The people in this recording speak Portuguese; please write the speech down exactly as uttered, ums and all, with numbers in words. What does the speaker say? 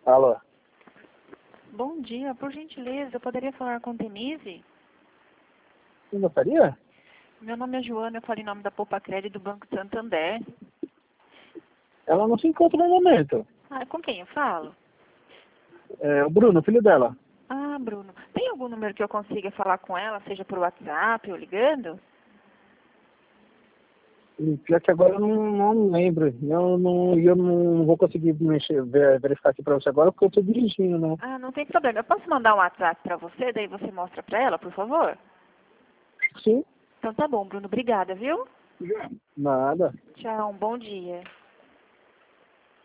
Alô? Bom dia, por gentileza, eu poderia falar com Denise? Você gostaria? Meu nome é Joana, eu falo em nome da Poupa Crédito do Banco Santander. Ela não se encontra no momento. Ah, com quem eu falo? É o Bruno, filho dela. Ah, Bruno, tem algum número que eu consiga falar com ela, seja por WhatsApp ou ligando? E pior que agora eu não, não lembro. Eu não, eu não vou conseguir mexer, ver- verificar aqui pra você agora porque eu tô dirigindo, né? Ah, não tem problema. Eu posso mandar um WhatsApp pra você, daí você mostra pra ela, por favor? Sim. Então tá bom, Bruno, obrigada, viu? Nada. Tchau, um bom dia.